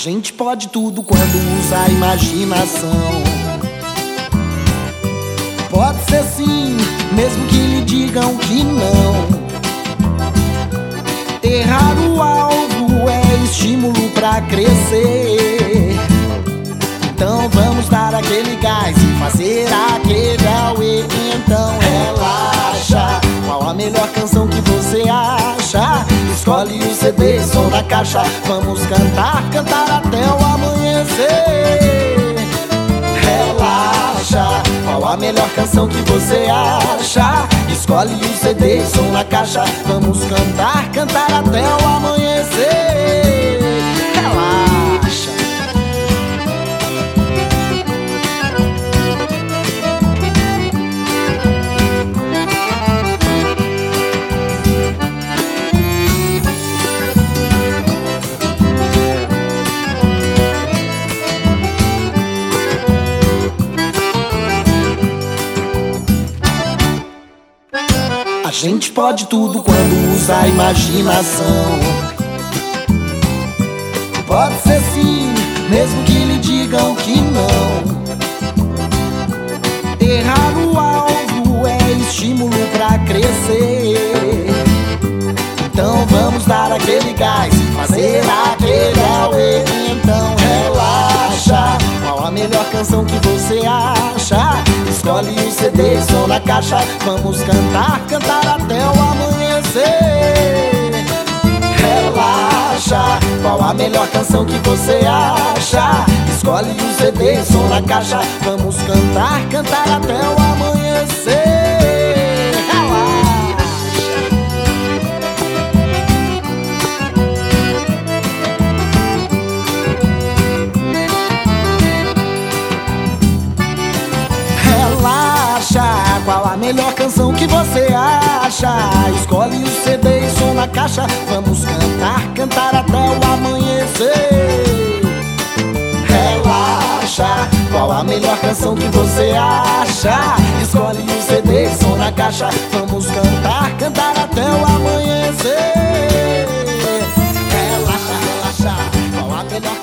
gente pode tudo quando usa a imaginação. Pode ser sim, mesmo que lhe digam que não. Errar o alvo é estímulo pra crescer. Então vamos dar aquele gás e fazer aquele auê. Então relaxa, qual a melhor canção que você acha? Escolhe o CD, som na caixa. Vamos cantar, cantar até o amanhecer. Relaxa, qual a melhor canção que você acha? Escolhe o CD, som na caixa. Vamos cantar, cantar até o amanhecer. Relaxa. A gente pode tudo quando usa a imaginação. Pode ser sim, mesmo que lhe digam que não. Errar o alvo é estímulo pra crescer. Então vamos dar aquele gás e fazer aquele auê. Então relaxa, qual a melhor canção que você acha? Escolhe o CD, som na caixa. Vamos cantar, cantar até o amanhecer. Relaxa, qual a melhor canção que você acha? Escolhe o CD, som na caixa. Vamos cantar, cantar até o amanhecer. Qual a melhor canção que você acha? Escolhe o CD e som na caixa. Vamos cantar, cantar até o amanhecer. Relaxa, qual a melhor canção que você acha? Escolhe o CD e som na caixa. Vamos cantar, cantar até o amanhecer. Relaxa, relaxa, qual a melhor